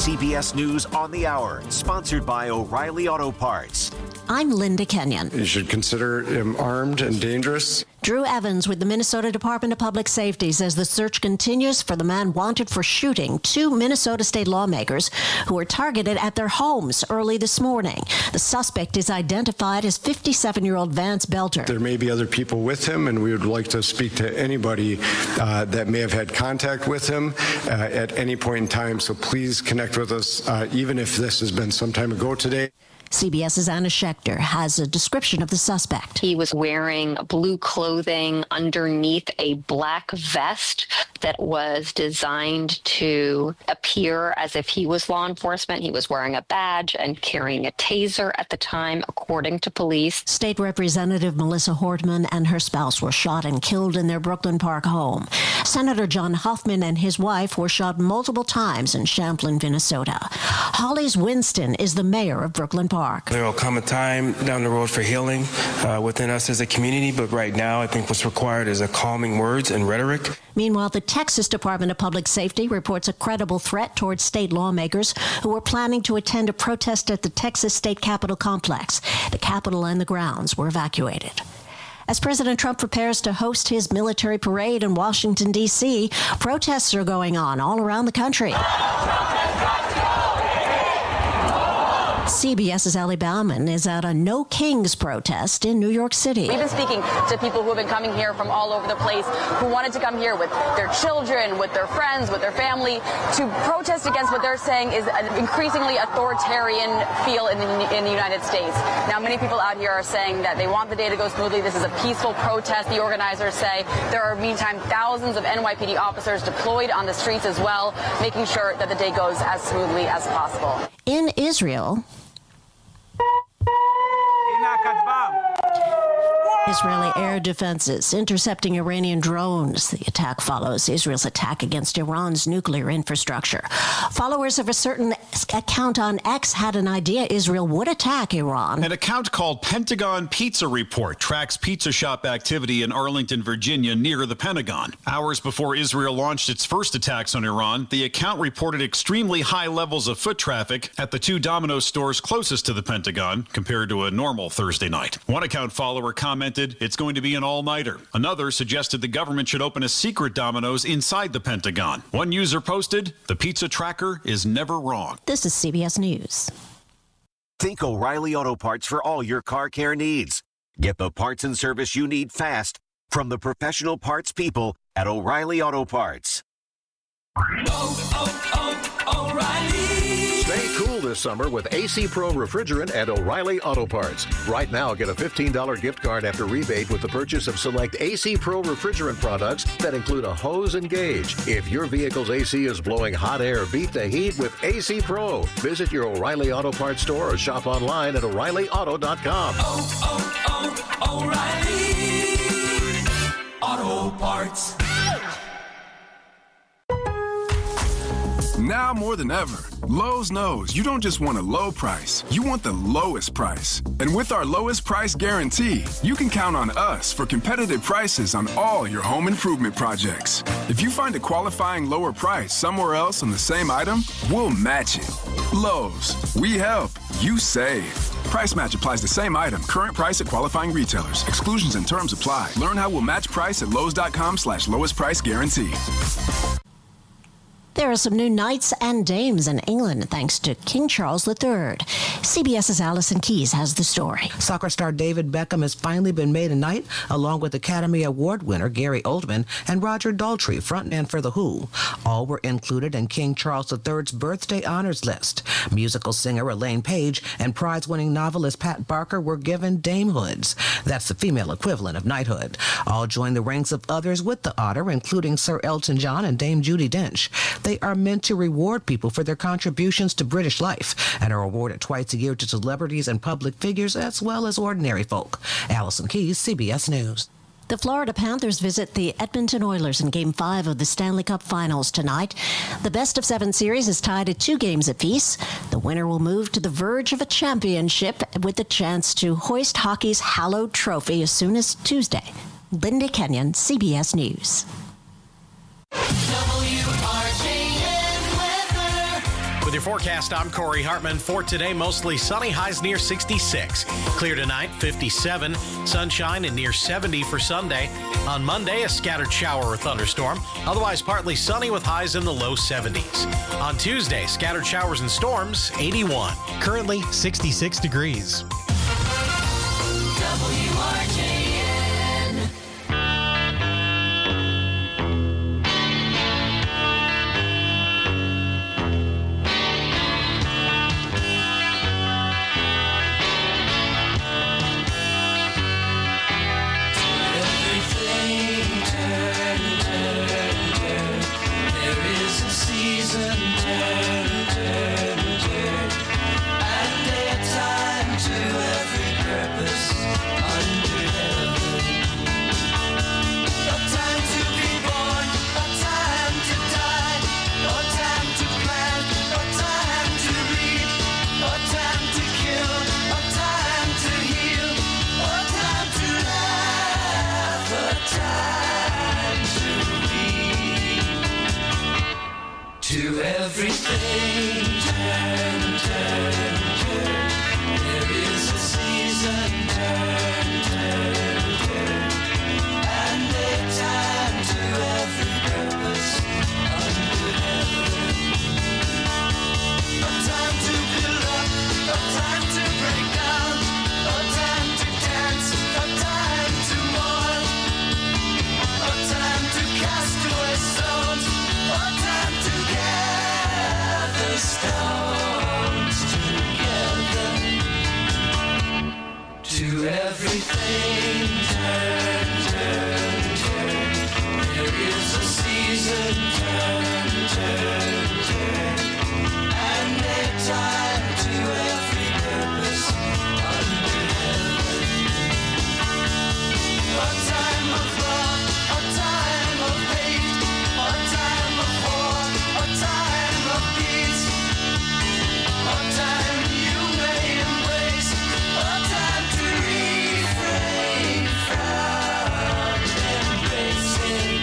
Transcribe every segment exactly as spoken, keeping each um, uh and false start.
C B S News on the Hour, sponsored by O'Reilly Auto Parts. I'm Linda Kenyon. You should consider him armed and dangerous. Drew Evans with the Minnesota Department of Public Safety says the search continues for the man wanted for shooting two Minnesota state lawmakers who were targeted at their homes early this morning. The suspect is identified as fifty-seven-year-old Vance Belter. There may be other people with him, and we would like to speak to anybody uh, that may have had contact with him uh, at any point in time. So please connect with us, uh, even if this has been some time ago today. CBS's Anna Schechter has a description of the suspect. He was wearing blue clothing underneath a black vest that was designed to appear as if he was law enforcement. He was wearing a badge and carrying a taser at the time, according to police. State Representative Melissa Hortman and her spouse were shot and killed in their Brooklyn Park home. Senator John Hoffman and his wife were shot multiple times in Champlin, Minnesota. Hollis Winston is the mayor of Brooklyn Park. There will come a time down the road for healing uh, within us as a community, but right now I think what's required is a calming words and rhetoric. Meanwhile, the Texas Department of Public Safety reports a credible threat towards state lawmakers who were planning to attend a protest at the Texas State Capitol complex. The Capitol and the grounds were evacuated. As President Trump prepares to host his military parade in Washington, D C, protests are going on all around the country. CBS's Allie Bauman is at a No Kings protest in New York City. We've been speaking to people who have been coming here from all over the place who wanted to come here with their children, with their friends, with their family to protest against what they're saying is an increasingly authoritarian feel in the, in the United States. Now, many people out here are saying that they want the day to go smoothly. This is a peaceful protest, the organizers say. There are, meantime, thousands of N Y P D officers deployed on the streets as well, making sure that the day goes as smoothly as possible. In Israel, Israeli air defenses intercepting Iranian drones. The attack follows Israel's attack against Iran's nuclear infrastructure. Followers of a certain account on X had an idea Israel would attack Iran. An account called Pentagon Pizza Report tracks pizza shop activity in Arlington, Virginia, near the Pentagon. Hours before Israel launched its first attacks on Iran, the account reported extremely high levels of foot traffic at the two Domino's stores closest to the Pentagon compared to a normal Thursday night. One account follower commented, "It's going to be an all-nighter." Another suggested the government should open a secret Domino's inside the Pentagon. One user posted, "The pizza tracker is never wrong." This is C B S News. Think O'Reilly Auto Parts for all your car care needs. Get the parts and service you need fast from the professional parts people at O'Reilly Auto Parts. Oh, oh, oh, O'Reilly. Stay cool this summer with A C Pro Refrigerant at O'Reilly Auto Parts. Right now, get a fifteen dollars gift card after rebate with the purchase of select A C Pro Refrigerant products that include a hose and gauge. If your vehicle's A C is blowing hot air, beat the heat with A C Pro. Visit your O'Reilly Auto Parts store or shop online at O'Reilly Auto dot com. Oh, oh, oh, O'Reilly Auto Parts. Now more than ever, Lowe's knows you don't just want a low price, you want the lowest price. And with our lowest price guarantee, you can count on us for competitive prices on all your home improvement projects. If you find a qualifying lower price somewhere else on the same item, we'll match it. Lowe's, we help, you save. Price match applies the same item, current price at qualifying retailers. Exclusions and terms apply. Learn how we'll match price at Lowe's.com slash lowest price guarantee. There are some new knights and dames in England thanks to King Charles the Third. CBS's Allison Keyes has the story. Soccer star David Beckham has finally been made a knight, along with Academy Award winner Gary Oldman and Roger Daltrey, frontman for The Who. All were included in King Charles the Third's birthday honors list. Musical singer Elaine Page and prize-winning novelist Pat Barker were given damehoods. That's the female equivalent of knighthood. All joined the ranks of others with the honor, including Sir Elton John and Dame Judi Dench. They are meant to reward people for their contributions to British life and are awarded twice a year to celebrities and public figures as well as ordinary folk. Allison Keyes, C B S News. The Florida Panthers visit the Edmonton Oilers in Game five of the Stanley Cup Finals tonight. The best-of-seven series is tied at two games apiece. The winner will move to the verge of a championship with the chance to hoist hockey's hallowed trophy as soon as Tuesday. Linda Kenyon, C B S News. With your Your forecast, I'm Corey Hartman. For today, mostly sunny, highs near sixty-six. Clear tonight, fifty-seven. Sunshine and near seventy for Sunday. On Monday, a scattered shower or thunderstorm. Otherwise, partly sunny with highs in the low seventies. On Tuesday, scattered showers and storms, eighty-one. Currently, sixty-six degrees. W R J N. Everything turn, turn, turn. There is a season, turn, turn, turn. And a time to every purpose under heaven. A time to be born, a time to die, a time to plant, a time to reap, a time to kill, a time to heal, a time to laugh, a time to weep. To everything turn, turn, turn. There is a season, turn, turn, turn. And a time to every purpose under heaven. A time to build up, a time to break down, a time to dance, a time to mourn, a time to cast away stones, a time to gather stones together. To everything turn, turn, turn. There is a season, turn, turn, turn. And a time to every purpose under heaven. A time of love, a time of hate, a time of war, a time of peace, a time you may embrace, a time to refrain from embracing.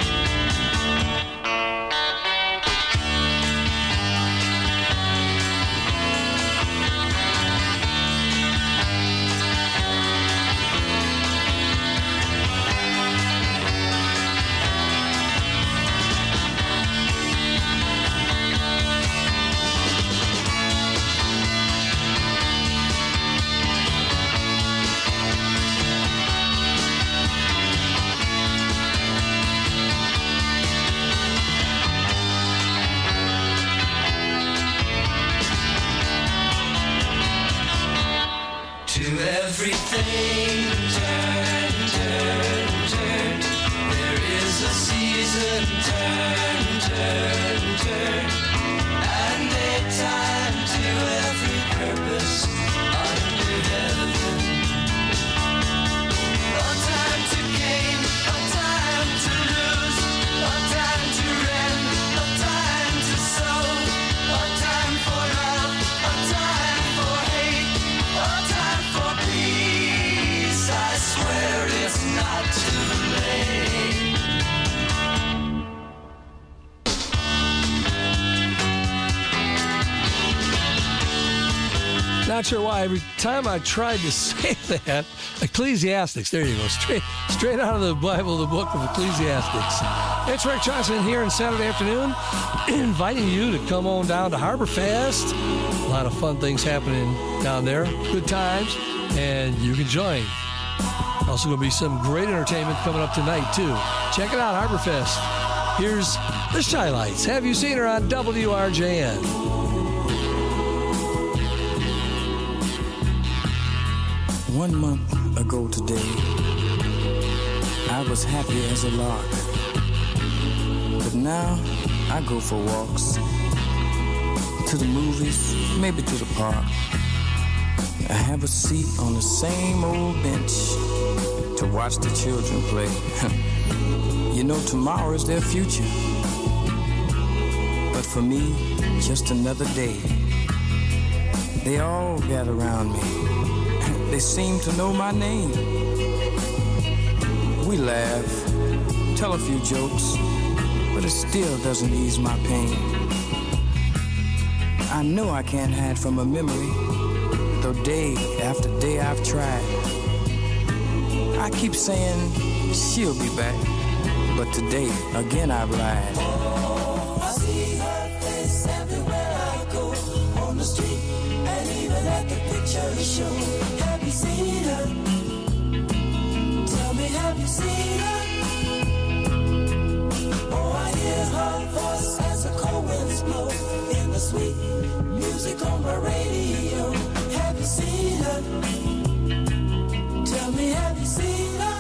To everything turn, turn, turn. There is a season, turn, turn, turn. And a time to every purpose under heaven. A time to gain, a time to lose, a time to rend, a time to sow, a time for love, a time for hate, a time for peace. I swear it's not too late. Not sure why. Every time I tried to say that, Ecclesiastics, there you go, straight straight out of the Bible, the book of Ecclesiastics. It's Rick Johnson here on Saturday afternoon, inviting you to come on down to Harbor Fest. A lot of fun things happening down there, good times, and you can join. Also going to be some great entertainment coming up tonight, too. Check it out, Harbor Fest. Here's the Shy Lights. Have you seen her on W R J N? One month ago today, I was happy as a lark. But now, I go for walks. To the movies, maybe to the park. I have a seat on the same old bench to watch the children play. You know, tomorrow is their future. But for me, just another day. They all gather around me. They seem to know my name. We laugh, tell a few jokes, but it still doesn't ease my pain. I know I can't hide from a memory, though day after day I've tried. I keep saying she'll be back, but today again I've lied. I see her face everywhere I go, on the street and even at the picture show. Have you seen her? Tell me, have you seen her? Oh, I hear her voice as the cold winds blow in the sweet music on my radio. Have you seen her? Tell me, have you seen her?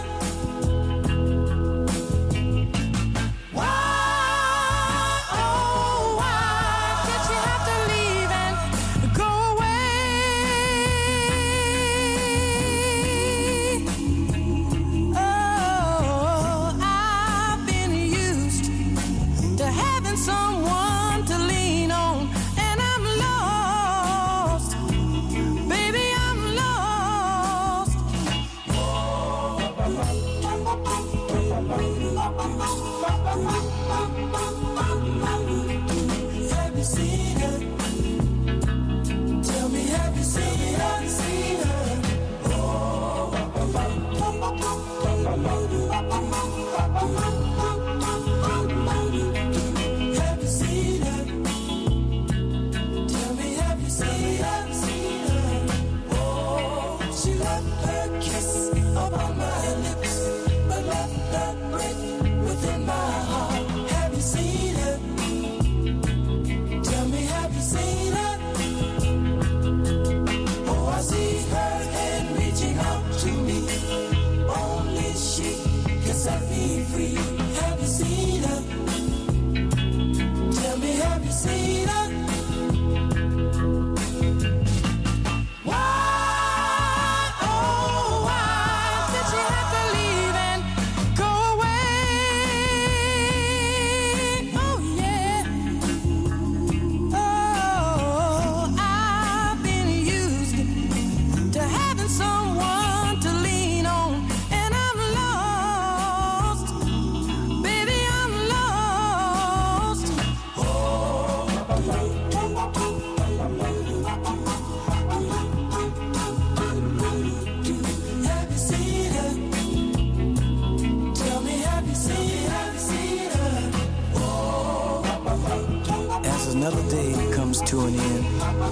Another day comes to an end.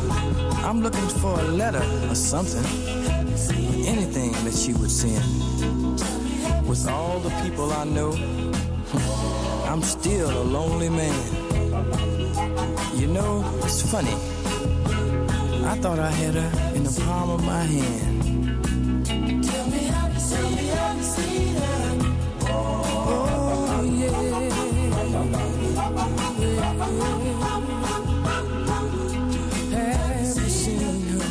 I'm looking for a letter or something, anything that she would send. With all the people I know, I'm still a lonely man. You know, it's funny. I thought I had her in the palm of my hand. Tell me, have you seen, have you seen her? Oh, yeah. Have you seen her?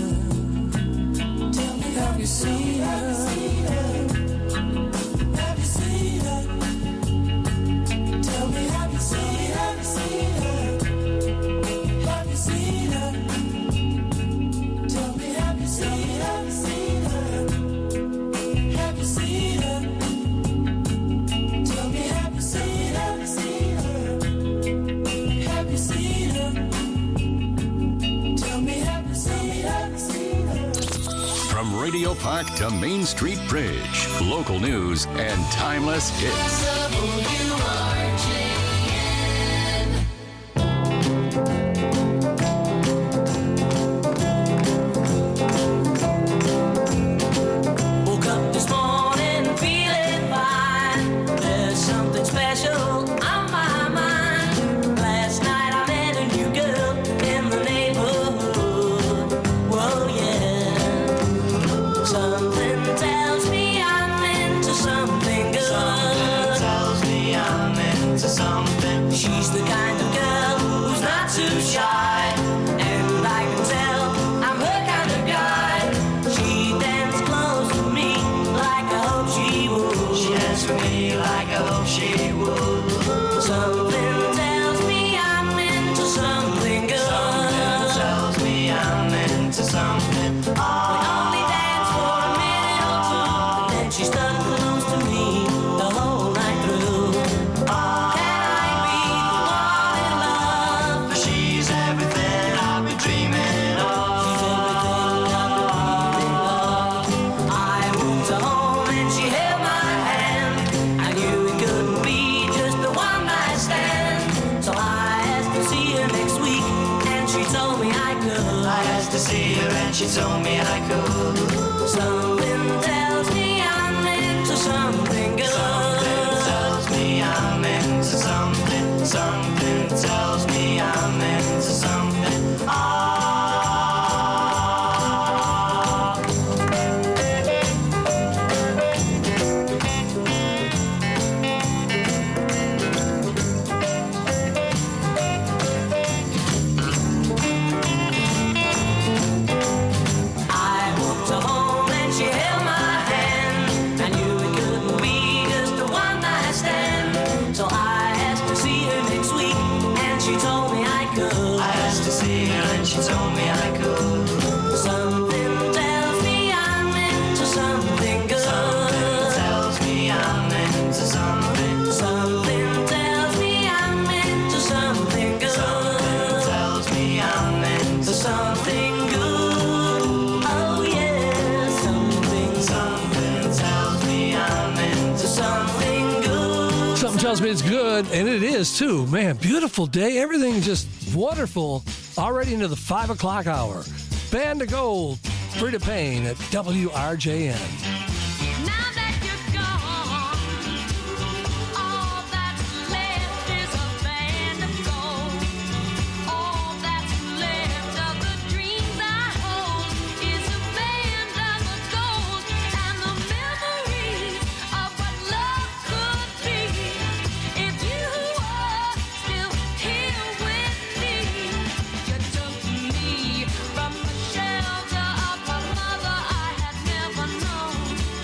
Have you seen her? Have you seen her? Tell me, have you seen, have you seen her? Have you seen her? Tell me, have you seen, have you seen her? Have you seen her? Tell me, have you seen, have you seen her? Have you seen her? Tell me, have you seen, have you seen her? From Radio Park to Main Street Bridge, local news and timeless hits. Woke up this morning feeling fine. There's something special on my mind. Last night I met a new girl in the neighborhood. Whoa, yeah. Something tells me I'm into something good. Something tells me I'm and she told me I could. Something tells me I'm into something good. Something tells me I'm into something. Something tells me I'm into something. Ah. She told me I could. Something tells me I'm into something good. Something tells me I'm into something. Something tells me I'm into something good. Something tells me I'm into something good. Oh yeah, something, something tells me I'm into something good. Something tells me it's good, and it is too. Man, beautiful day. Everything just wonderful. Already into the five o'clock hour. Band of Gold, Frida Payne at W R J N. From a shelter of a mother I had never known.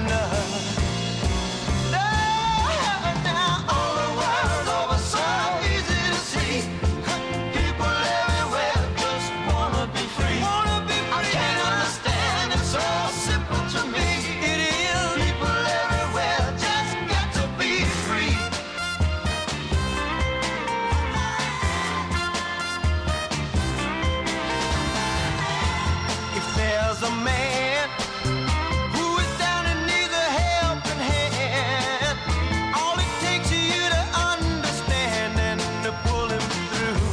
enough. Now, now, all the world over so easy to see. People everywhere just wanna be free. Wanna be free. I can't understand, it's so simple to me. It is. People everywhere just got to be free. If there's a man who is down and needs a helping hand, all it takes is you to understand and to pull him through.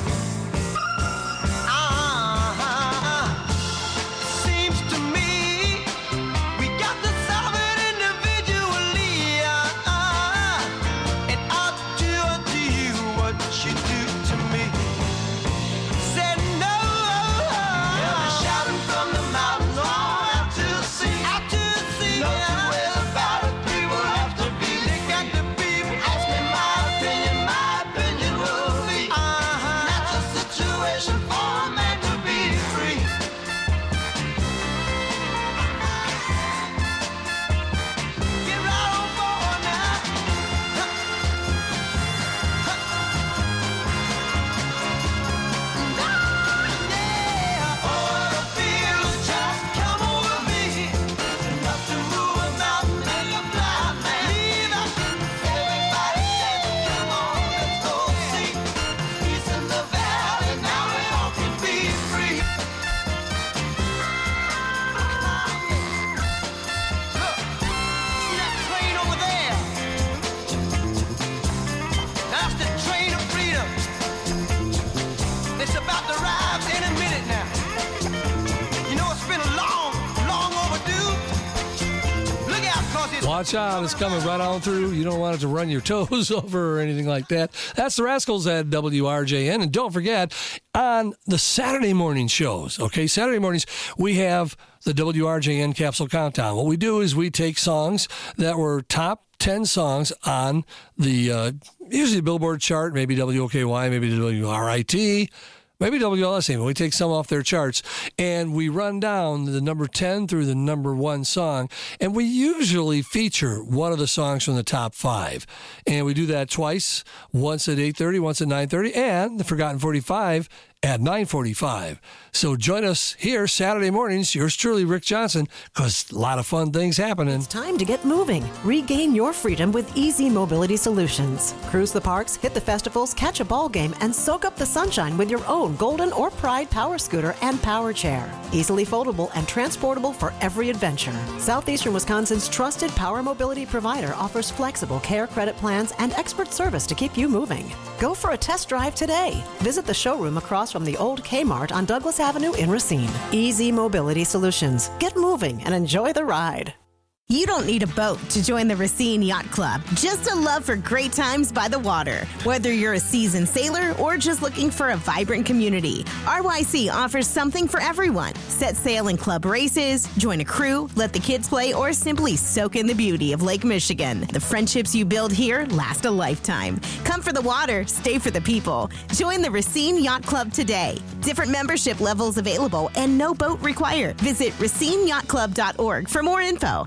Ah, seems to me we got to solve it individually. Ah, and I'll do unto you what you do to me. Said no. Yeah, they're shouting from the mountains all out to the sea. Out to the sea. No two ways about it. People have to be. They got to be. Ask me my opinion. My opinion will be. Uh-huh. That's a situation for a man to be free. Get right on board now. Yeah, all the feels just come over me. Enough to move a mountain and a blind man. Leave it. Everybody dancing, come on, let's go see. Peace in the valley, now we all can be free. Look, see that train over there? That's the train of freedom. It's about to arrive any minute now. You know, it's been a long, long overdue. Look out, cause it's Watch out, it's coming right on through. You don't want it to run your toes over or anything like that. That's the Rascals at W R J N. And don't forget, on the Saturday morning shows, okay, Saturday mornings, we have the W R J N Capsule Countdown. What we do is we take songs that were top ten songs on the, uh, usually Billboard chart, maybe W O K Y, maybe W R I T, maybe W L S A, but we take some off their charts, and we run down the number ten through the number one song, and we usually feature one of the songs from the top five. And we do that twice, once at eight thirty, once at nine thirty, and the Forgotten forty-five at nine forty-five. So join us here Saturday mornings, yours truly, Rick Johnson, because a lot of fun things happening. It's time to get moving. Regain your freedom with Easy Mobility Solutions. Cruise the parks, hit the festivals, catch a ball game, and soak up the sunshine with your own Golden or Pride power scooter and power chair. Easily foldable and transportable for every adventure. Southeastern Wisconsin's trusted power mobility provider offers flexible care credit plans and expert service to keep you moving. Go for a test drive today. Visit the showroom across from the old Kmart on Douglas Avenue in Racine. Easy Mobility Solutions. Get moving and enjoy the ride. You don't need a boat to join the Racine Yacht Club, just a love for great times by the water. Whether you're a seasoned sailor or just looking for a vibrant community, R Y C offers something for everyone. Set sail in club races, join a crew, let the kids play, or simply soak in the beauty of Lake Michigan. The friendships you build here last a lifetime. Come for the water, stay for the people. Join the Racine Yacht Club today. Different membership levels available and no boat required. Visit racine yacht club dot org for more info.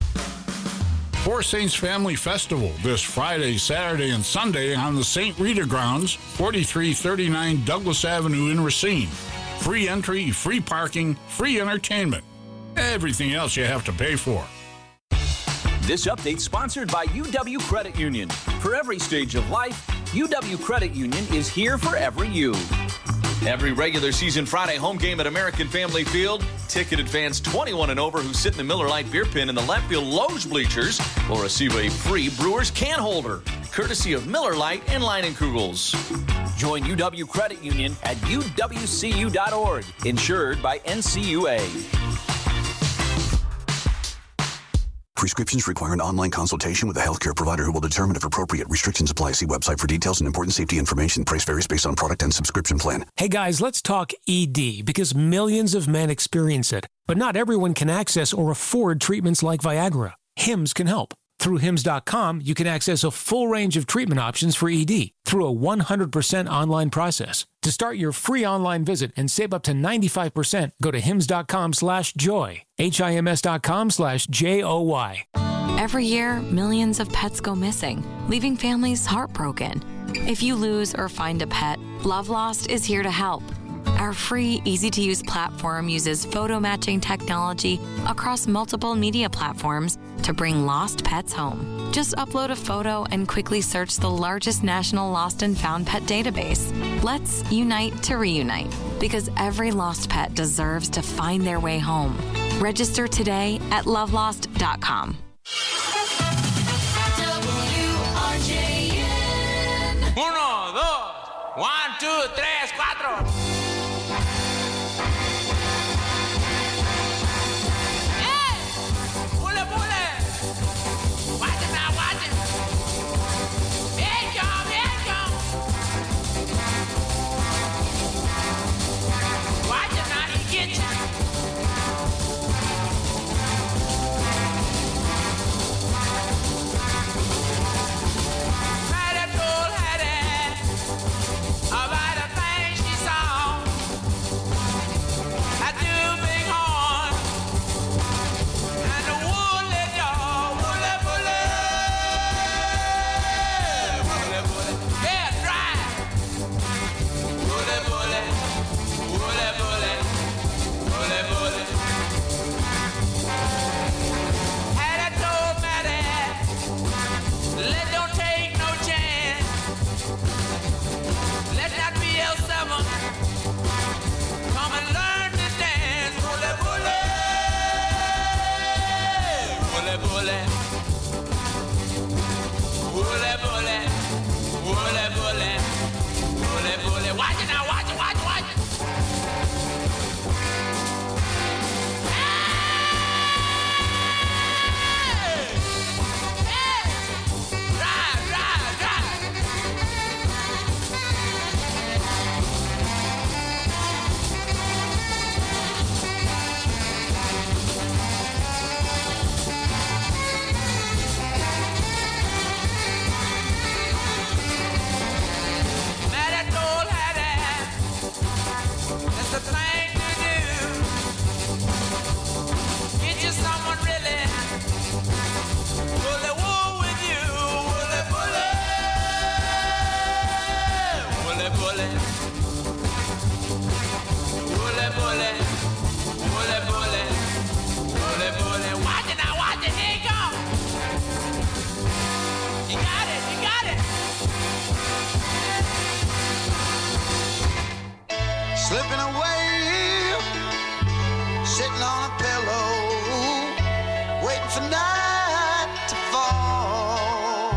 Four Saints Family Festival this Friday, Saturday, and Sunday on the Saint Rita grounds, forty-three thirty-nine Douglas Avenue in Racine. Free entry, free parking, free entertainment. Everything else you have to pay for. This update sponsored by U W Credit Union. For every stage of life, U W Credit Union is here for every you. Every regular season Friday home game at American Family Field, ticketed fans twenty-one and over who sit in the Miller Lite beer pen in the left field Loge bleachers will receive a free Brewers can holder, courtesy of Miller Lite and Leinenkugels. Join U W Credit Union at U W C U dot org, insured by N C U A. Prescriptions require an online consultation with a healthcare provider who will determine if appropriate. Restrictions apply. See website for details and important safety information. Price varies based on product and subscription plan. Hey guys, let's talk E D because millions of men experience it, but not everyone can access or afford treatments like Viagra. Hims can help. Through hims dot com, you can access a full range of treatment options for E D through a one hundred percent online process. To start your free online visit and save up to ninety-five percent, go to hims dot com slash joy, H I M S dot com slash J O Y. Every year, millions of pets go missing, leaving families heartbroken. If you lose or find a pet, Love Lost is here to help. Our free, easy-to-use platform uses photo matching technology across multiple media platforms to bring lost pets home. Just upload a photo and quickly search the largest national lost and found pet database. Let's unite to reunite, because every lost pet deserves to find their way home. Register today at love lost dot com. Uno, dos, one, two, tres, cuatro. Hey! Pule, pule! Watch it now, watch it! Here it come, here it come! Watch it now, he get you! About a thing she saw, I do big horn and the woolly dog, woolly, woolly, woolly, woolly, yeah, dry, woolly, woolly, woolly, woolly, woolly, woolly. Had I told Maddie, let don't take no chance. Let that be L seven. Come and learn to dance. Bully, bully. Bully, bully. Bully, bully. Bully, bully. Bully, bully. Watch it now, watch it, watch it, watch it. Hey! Hey! Drive, drive, drive. Maddie told Hattie, that's the thing to do. Get you someone really bully wool with you. Bully, bully. Bully, bully. Bully, bully. Bully, bully. Bully, bully. Watch it now, watch it. Here you go. You got it, you got it. Slipping away, sitting on a pillow, waiting for night to fall.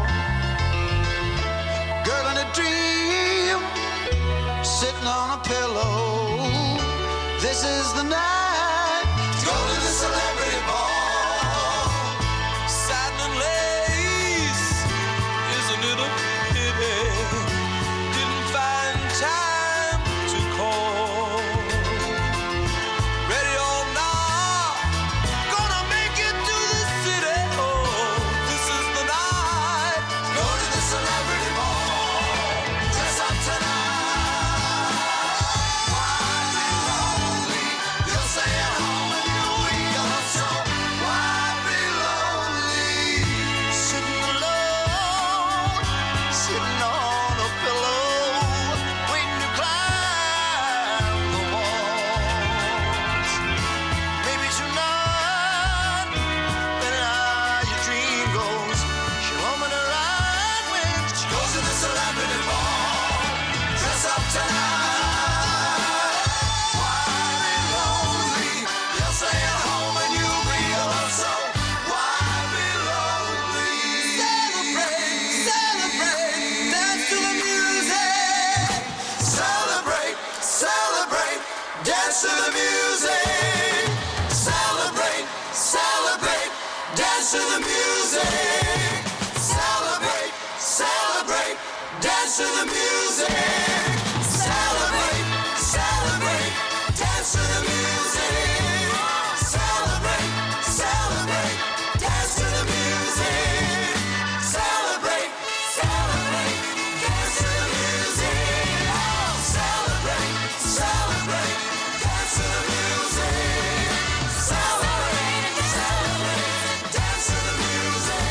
Girl in a dream, sitting on a pillow. This is the night to go to the celebrity ball. Satin and lace, isn't it a pity? Didn't find time to call. Ready or not, gonna make it to the city. Oh, this is the night. Go to the celebrity ball. Dress up tonight. Why be lonely? You'll stay at home and you'll be alone. So why be lonely? Sitting alone, sitting on a pillow, waiting to climb the walls. Maybe tonight, when how your dream goes, she'll open her eyes when she goes to the celebrity ball. Dress up tonight. Why be lonely? You'll stay at home and you'll be alone. So why be lonely? Celebrate, celebrate, dance to the music. Celebrate, celebrate, dance to the music. Celebrate, celebrate, dance to the music. Celebrate, celebrate, dance to the music. Celebrate, celebrate, dance to the music. Celebrate, celebrate, dance to the music. Celebrate, celebrate, dance to the music. Celebrate, celebrate, dance to the music. Celebrate, celebrate, dance to the music.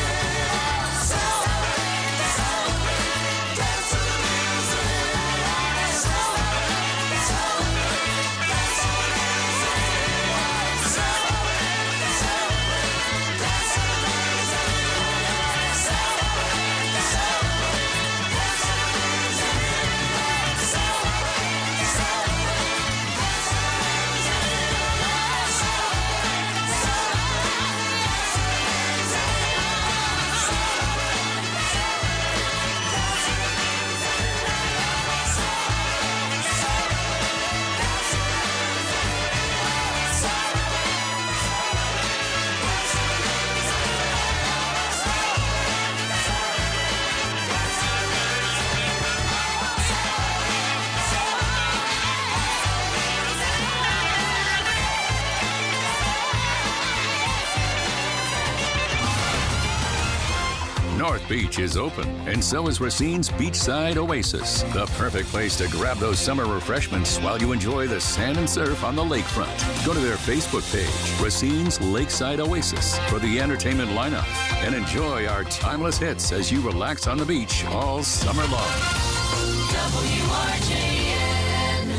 North Beach is open, and so is Racine's Beachside Oasis, the perfect place to grab those summer refreshments while you enjoy the sand and surf on the lakefront. Go to their Facebook page, Racine's Lakeside Oasis, for the entertainment lineup, and enjoy our timeless hits as you relax on the beach all summer long. W R J N.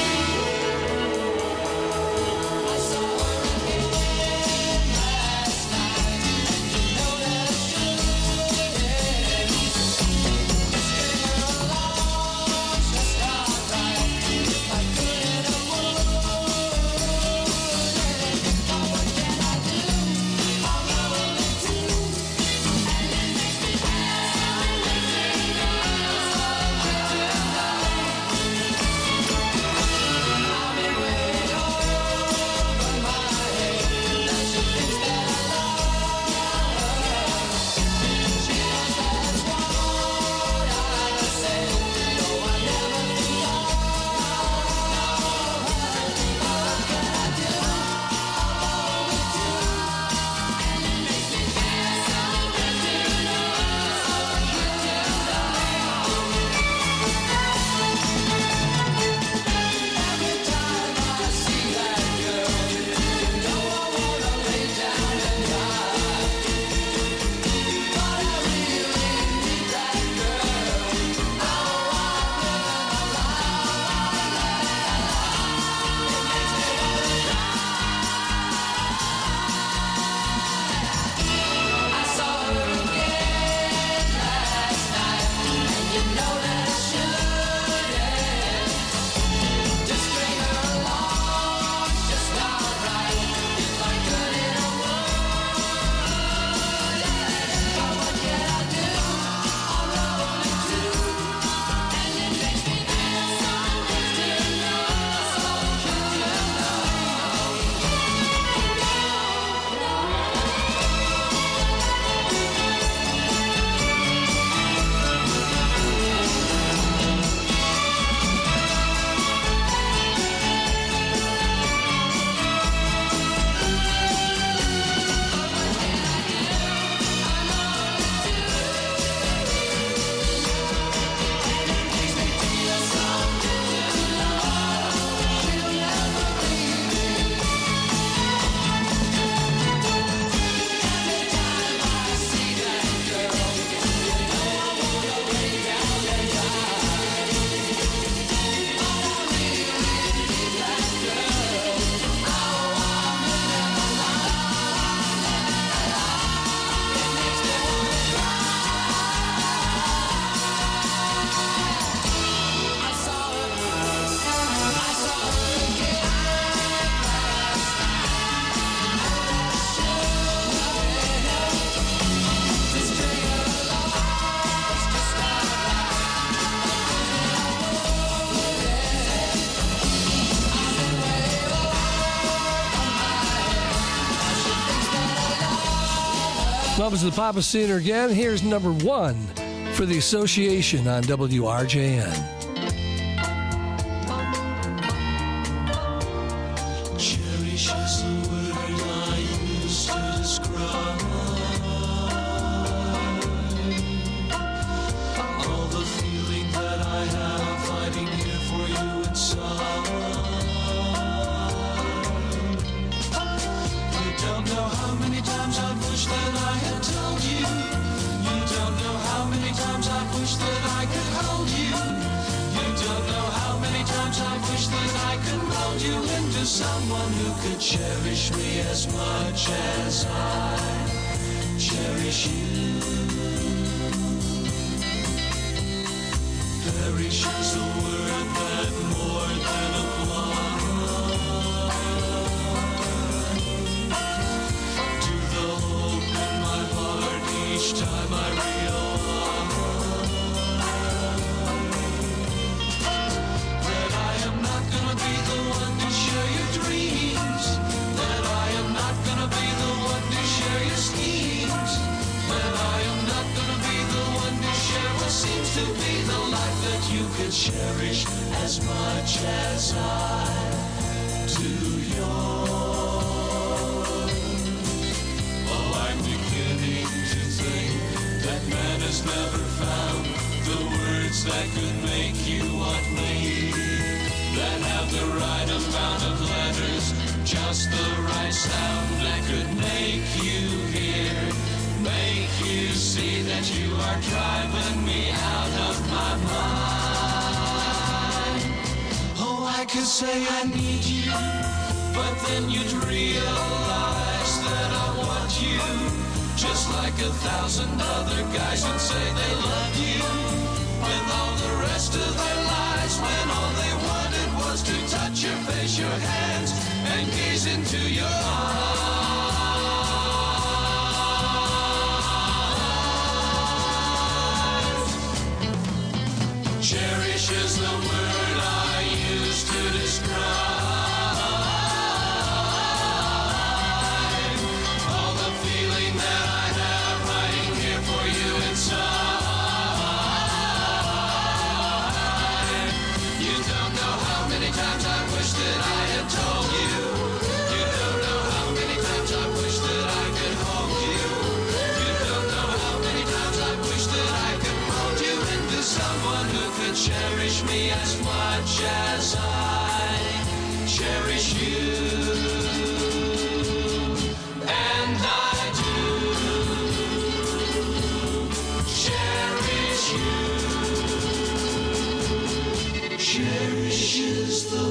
Welcome to the Papa Center again. Here's number one for the Association on W R J N. Cherish is the word I use to describe all the feeling that I have fighting here for you inside. You don't know how many times I've wished that I had told you. You don't know how many times I've wished that I could hold you. You don't know how many times I've wished that I could mold you into someone who could cherish me as much as I cherish you. Perish is a word that more than applies to the hope in my heart each time I realize that I am not gonna be the one to share your dreams, that I am not gonna be the one to share your schemes, that I am not gonna be the one to share what seems to be the life that you could cherish as much as I do yours. Oh, I'm beginning to think that never found the words that could make you want me, that have the right amount of letters, just the right sound that could make you hear, make you see that you are driving me out of my mind. Oh, I could say I need you, but then you'd realize that I want you, just like a thousand other guys would say they love you, with all the rest of their lives, when all they wanted was to touch your face, your hands, and gaze into your eyes. Cherish is the word I use to describe all the feeling that I have hiding here for you inside. You don't know how many times I wish that I had told you. You don't know how many times I wish that I could hold you. You don't know how many times I wish that I could mold you into someone who could cherish me as much as I cherish you. And I do cherish you. Cherish is the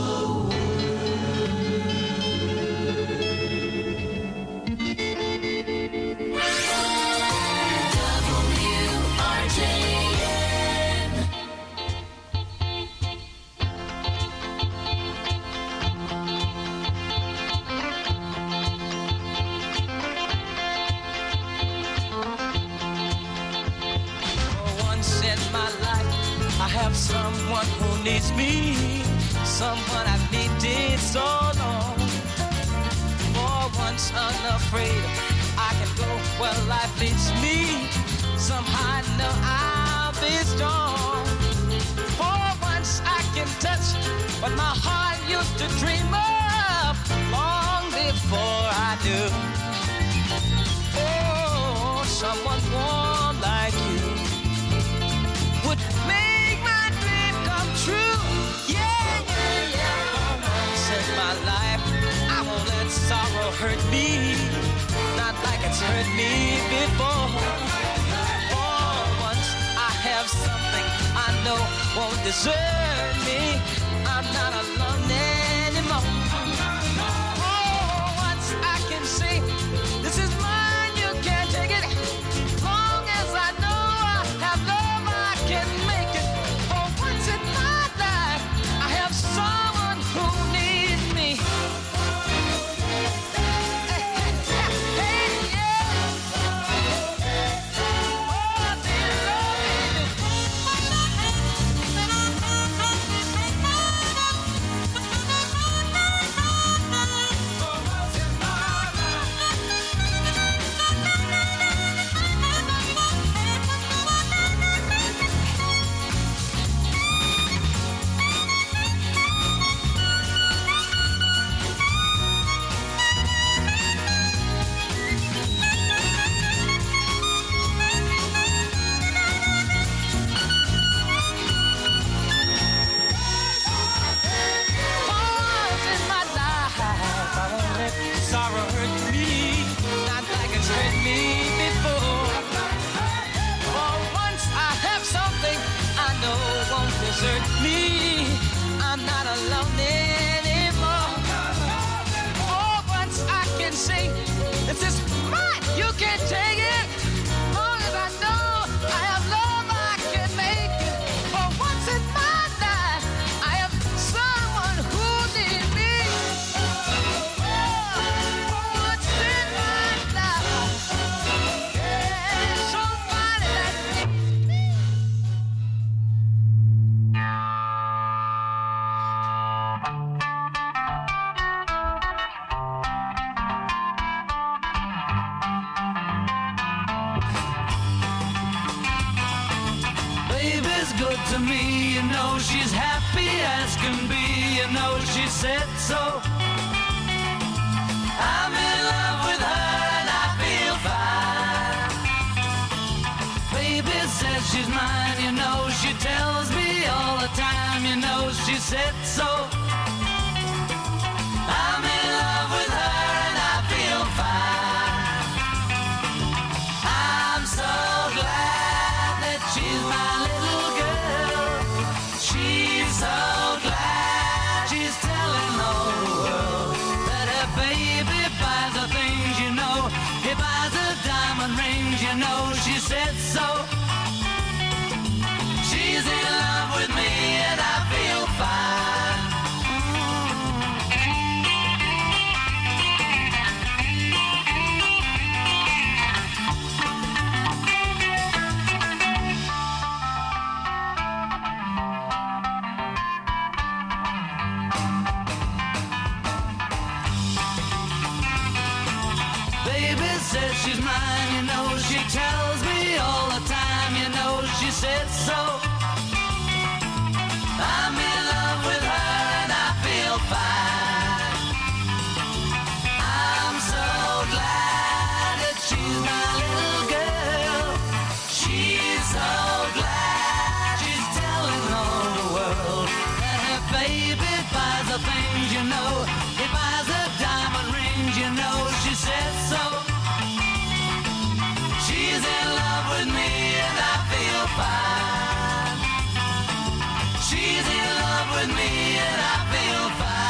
someone who needs me, someone I've needed so long. For once unafraid, I can go where life leads me. Somehow I know I'll be strong. For once I can touch what my heart used to dream of long before I do. Oh, someone warm like you would make my dream come true. Yeah, yeah, yeah. For once in my life, I won't let sorrow hurt me, not like it's hurt me before. For once I have something I know won't desert me. I'm not alone anymore. For once I can say, this is mine, you can't take it. Long as I know I have love, I can make it. For once in my life, I have someone who needs me. Hey, yeah. Oh, dear sorrow hurt me, not like it's hurt me before. For once I have something I know won't desert me. I'm not alone anymore. For once I can say, this is mine, you can't take it. Long as I know I have love, I can make it. For once in my life, I have someone who needs me. Baby's good to me, you know she's happy as can be, you know she said so. I'm in love with her and I feel fine. Baby's says she's mine, you know, she tells me all the time, you know, she said so. I'm in love with her and I feel fine. I'm so glad that she's my little girl. She's so glad she's telling all the world that her baby buys the things, you know. He buys the diamond rings, you know, she said so. She's in love with me and I feel fine. Baby says she's mine, you know, she tells me all the time, you know, she said so. I'm in love with her and I feel fine. I'm so glad that she's my little girl. She's so glad she's telling all the world that her baby buys the things, you know. He buys the diamond rings, you know, she said so. She's in love with me and I feel fine. She's in love with me and I feel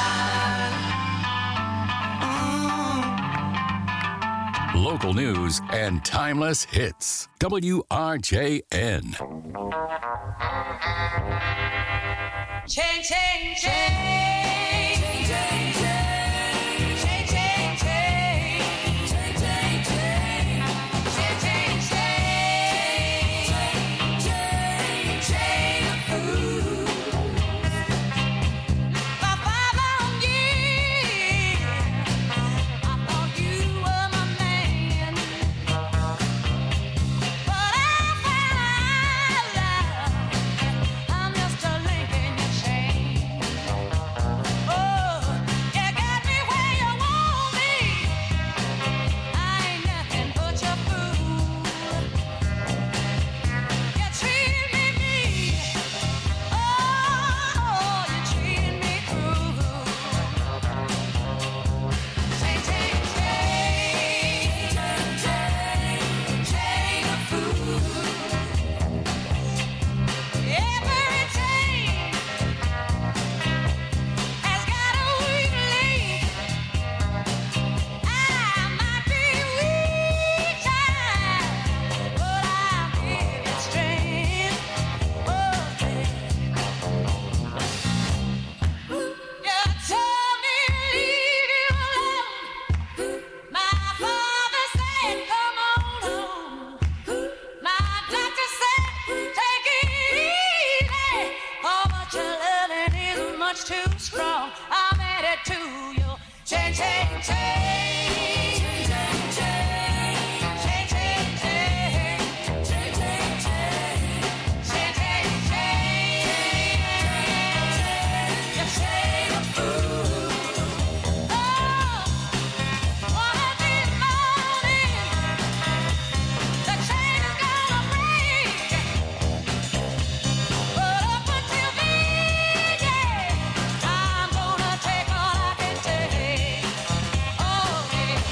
fine. Mm. Local news and timeless hits. W R J N. Chain, chain, chain, chain, chain, chain, chain, chain, chain, chain, chain, chain, chain, chain, chain of food. For five long years, I thought you were my man, but I found out I'm just a link in your chain. Oh, you got me where you want me. I ain't nothing but your fool. You treat me mean. Oh, you treat me cruel. Chain, chain, chain, chain, chain of food. Every chain has got a weak link. I might be weak, child, but I give it strength. You told me leave you alone. My father said come on home. My doctor said take it easy. Oh, but your loving is much too strong. I'm headed to you. Chain, chain, chain. Chain, chain, chain. Chain, chain, chain. Chain, chain, chain. Chain, chain, chain. Your chain of food. Oh, one of these mornings, the chain is gonna break. But up until then, yeah, I'm gonna take all I can take. Oh, yeah.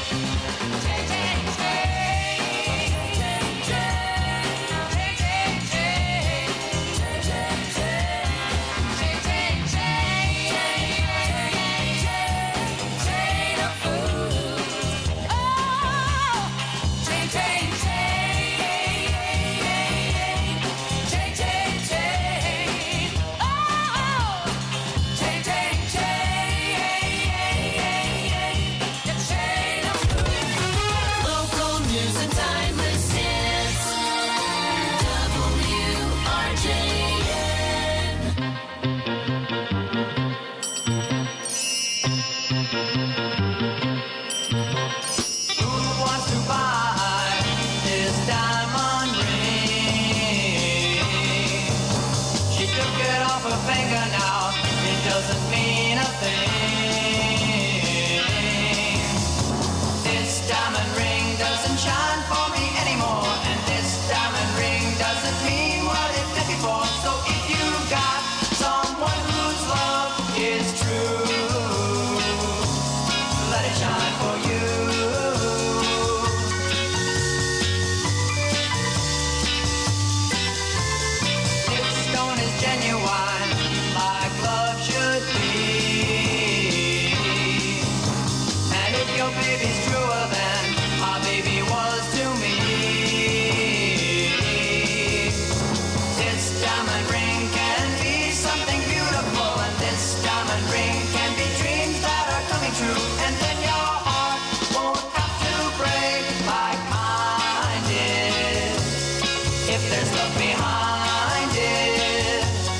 if there's love behind it.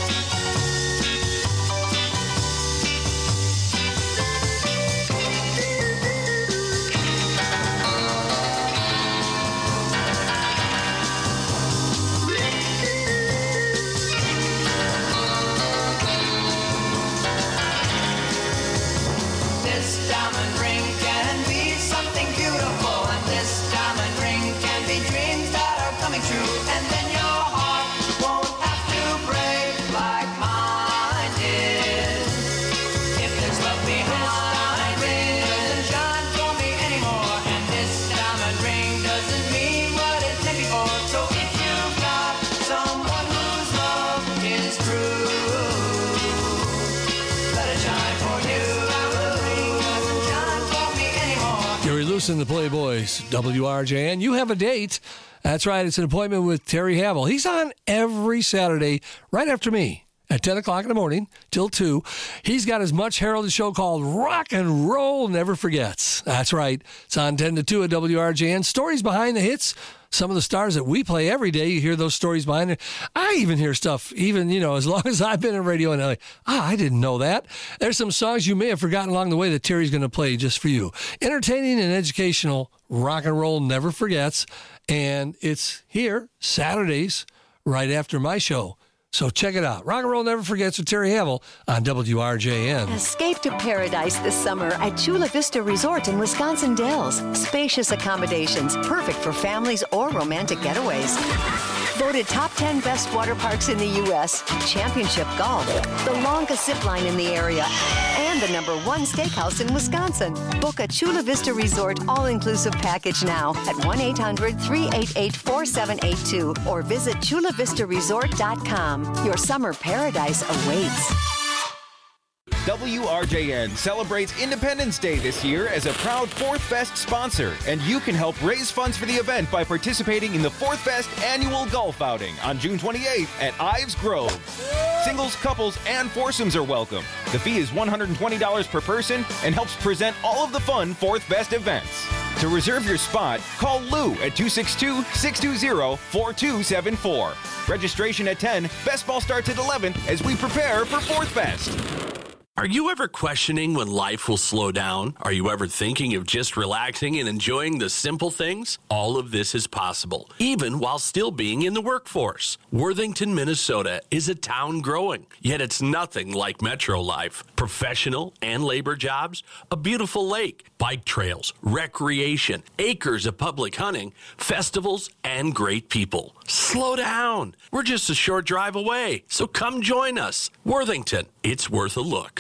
This diamond ring can be something beautiful, and this diamond ring can be dreams that are coming true, and then your heart won't have to break like mine did. If there's love behind it, doesn't shine for me anymore, and this diamond ring doesn't mean what it meant before. So if you've got someone whose love is true, let it shine for you. Gary Lewson, the Playboys, W R J N. You have a date. That's right. It's an appointment with Terry Havel. He's on every Saturday right after me at ten o'clock in the morning till two. He's got his much heralded show called Rock and Roll Never Forgets. That's right. It's on ten to two at W R J N. Stories behind the hits. Some of the stars that we play every day, you hear those stories behind it. I even hear stuff, even, you know, as long as I've been in radio, and I'm like, ah, I didn't know that. There's some songs you may have forgotten along the way that Terry's going to play just for you. Entertaining and educational, rock and roll never forgets. And it's here Saturdays right after my show. So check it out. Rock and Roll Never Forgets with Terry Havel on W R J N. Escape to paradise this summer at Chula Vista Resort in Wisconsin Dells. Spacious accommodations, perfect for families or romantic getaways. Voted top ten best water parks in the U S, championship golf, the longest zip line in the area, and the number one steakhouse in Wisconsin. Book a Chula Vista Resort all-inclusive package now at one eight hundred, three eight eight, four seven eight two or visit chula vista resort dot com. Your summer paradise awaits. W R J N celebrates Independence Day this year as a proud Fourth Fest sponsor, and you can help raise funds for the event by participating in the Fourth Fest annual golf outing on June twenty-eighth at Ives Grove. Singles, couples, and foursomes are welcome. The fee is one hundred twenty dollars per person and helps present all of the fun Fourth Fest events. To reserve your spot, call Lou at two six two, six two zero, four two seven four. Registration at ten, best ball starts at eleven as we prepare for Fourth Fest. Are you ever questioning when life will slow down? Are you ever thinking of just relaxing and enjoying the simple things? All of this is possible, even while still being in the workforce. Worthington, Minnesota is a town growing, yet it's nothing like metro life. Professional and labor jobs, a beautiful lake, bike trails, recreation, acres of public hunting, festivals, and great people. Slow down. We're just a short drive away, so come join us. Worthington, it's worth a look.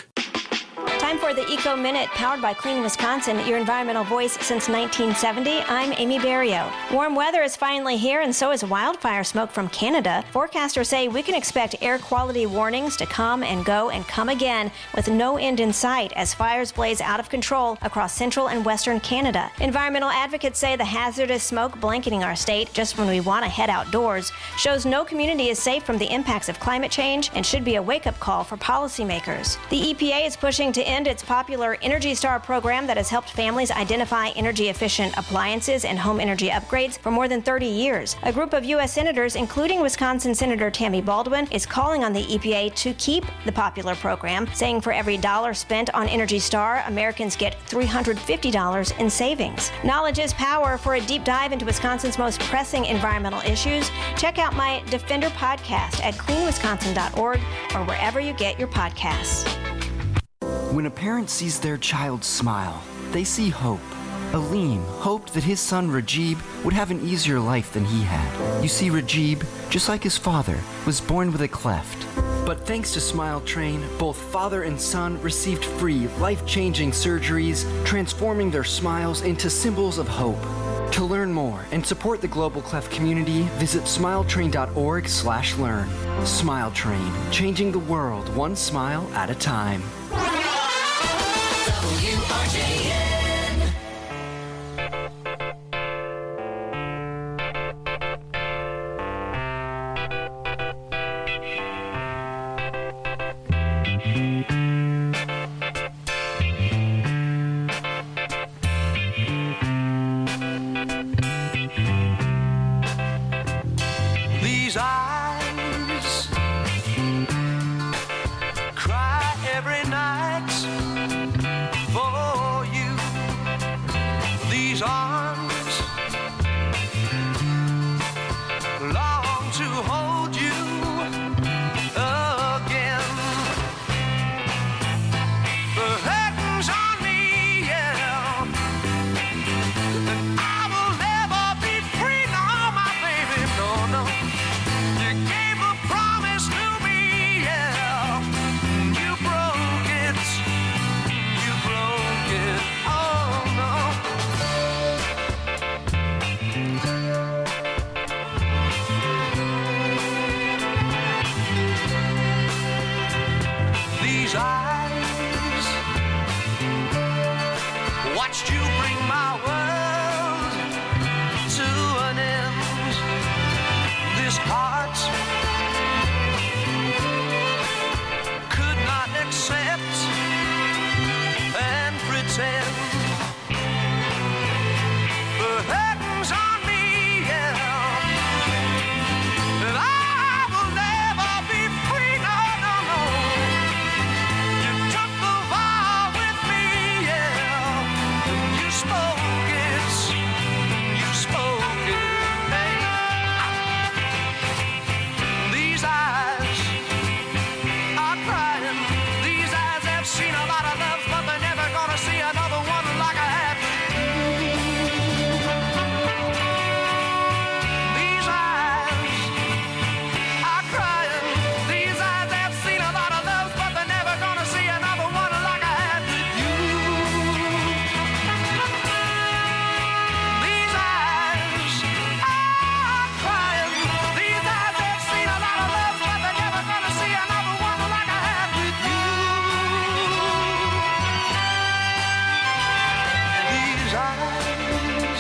Time for the Eco Minute, powered by Clean Wisconsin, your environmental voice since nineteen seventy. I'm Amy Barrio. Warm weather is finally here, and so is wildfire smoke from Canada. Forecasters say we can expect air quality warnings to come and go and come again with no end in sight as fires blaze out of control across central and western Canada. Environmental advocates say the hazardous smoke blanketing our state just when we want to head outdoors shows no community is safe from the impacts of climate change and should be a wake-up call for policymakers. The E P A is pushing to end its popular Energy Star program that has helped families identify energy-efficient appliances and home energy upgrades for more than thirty years. A group of U S senators, including Wisconsin Senator Tammy Baldwin, is calling on the E P A to keep the popular program, saying for every dollar spent on Energy Star, Americans get three hundred fifty dollars in savings. Knowledge is power. For a deep dive into Wisconsin's most pressing environmental issues, check out my Defender podcast at clean wisconsin dot org or wherever you get your podcasts. When a parent sees their child smile, they see hope. Aleem hoped that his son Rajib would have an easier life than he had. You see, Rajib, just like his father, was born with a cleft. But thanks to Smile Train, both father and son received free, life-changing surgeries, transforming their smiles into symbols of hope. To learn more and support the Global Cleft community, visit smiletrain dot org slash learn. Smile Train, changing the world one smile at a time. W R J N. These eyes cry every night for you. These arms long to hold you again. The curtains on me, yeah. And I will never be free, no, my baby, no, no. You gave a promise to me, yeah. You broke it, you broke it, oh no. These eyes watched you bring my world to an end. This heart could not accept and pretend. The curtains on me, yeah. And I will never be free, no, no, no. You took the vow with me, yeah. And you spoke it, you spoke it, hey. These eyes are crying. These eyes have seen a lot of love, but they're never gonna see another one like I had with you. These eyes are crying. These eyes have seen a lot of love, but they're never gonna see another one like I had with you. These eyes are crying. These eyes have seen a lot of love, but they're never gonna see another one like I had with you. These eyes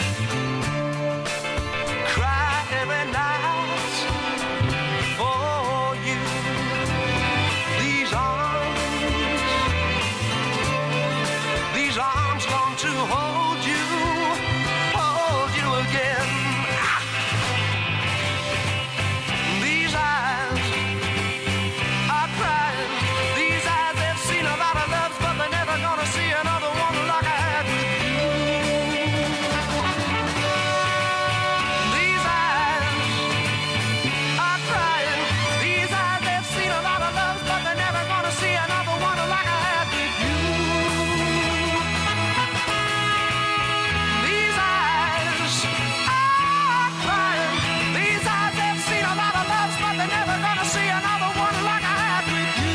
cry every night for you. These arms, these arms long to hold you, hold you again. These eyes are crying. These eyes have seen a lot of loves, but they're never gonna see another one like I had with you. These eyes are crying. These eyes have seen a lot of loves, but they're never gonna see another one like I had with you. These eyes are crying. These eyes have seen a lot of loves, but they're never gonna see another one like I had with you.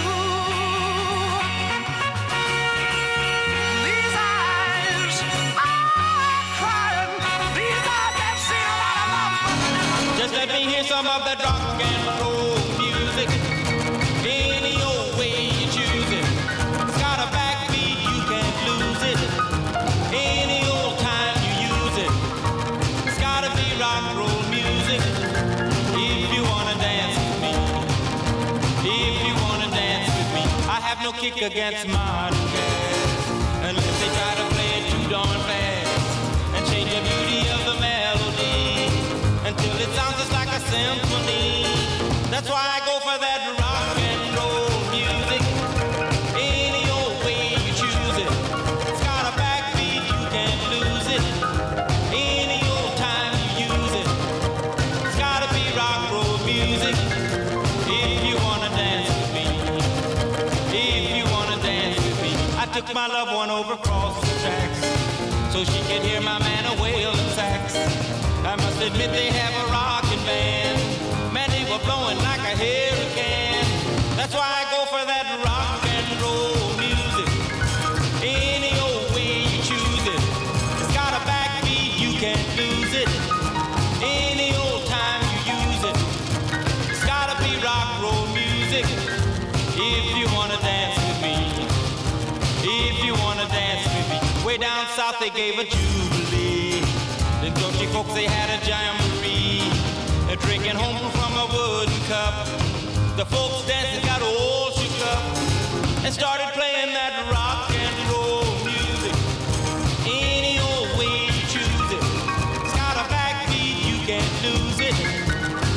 These eyes are crying. These eyes have seen a lot of loves, but they're never. Just let me hear some of that rock and roll music. Any old way you choose it. It's got a backbeat, you can't lose it. Any old time you use it. It's gotta be rock and roll music. If you wanna dance with me. If you wanna dance with me. I have no kick against modern jazz. Unless they try to play it too darn fast. And change the beauty of the melody. Until it sounds just like a symphony. That's why I go for that rock and roll music. Any old way you choose it. It's got a backbeat, you can't lose it. Any old time you use it. It's gotta be rock and roll music. If you wanna dance with me. If you wanna dance with me. I took my loved one over across the tracks so she could hear my man a wailing sax. I must admit they have a rockin' band. Man, they were blowing like a hurricane. That's why I go for that rock and roll music. Any old way you choose it. It's got a backbeat, you can't lose it. Any old time you use it. It's gotta be rock and roll music. If you wanna dance with me. If you wanna dance with me. Way down south they gave a jubilee. The country folks, they had a jamboree. They're drinking home from a wooden cup. The folks dancing got all shook up and started playing that rock and roll music. Any old way you choose it. It's got a backbeat, you can't lose it.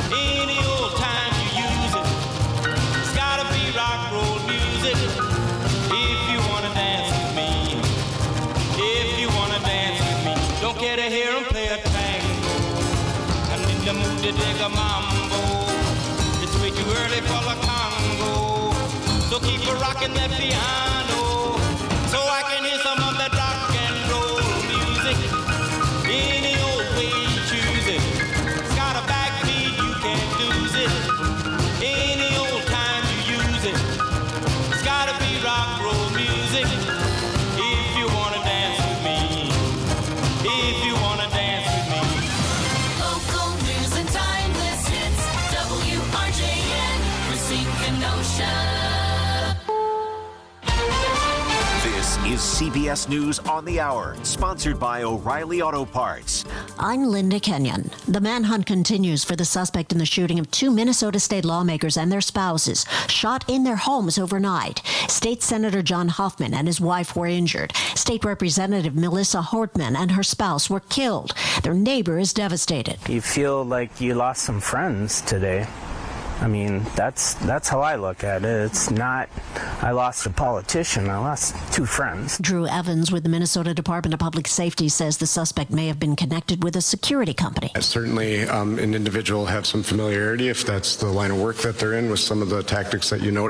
Any old time you use it. It's gotta be rock roll music. If you wanna dance with me. If you wanna dance with me. Don't care to hear 'em play a tango. I'm in the mood to dig a mambo. It's way too early for the Congo. So keep a rocking that piano. So I can hear some of that rock and roll music. Any old way you choose it. It's got a backbeat, you can't lose it. Any old time you use it. It's gotta be rock roll music. If you wanna dance with me. If you wanna dance with me. Local news and timeless hits. W R J N, Racine, Kenosha. This is C B S News on the Hour, sponsored by O'Reilly Auto Parts. I'm Linda Kenyon. The manhunt continues for the suspect in the shooting of two Minnesota state lawmakers and their spouses, shot in their homes overnight. State Senator John Hoffman and his wife were injured. State Representative Melissa Hortman and her spouse were killed. Their neighbor is devastated. You feel like you lost some friends today. I mean, that's that's how I look at it. It's not, I lost a politician, I lost two friends. Drew Evans with the Minnesota Department of Public Safety says the suspect may have been connected with a security company. Certainly, um, an individual have some familiarity if that's the line of work that they're in with some of the tactics that you know.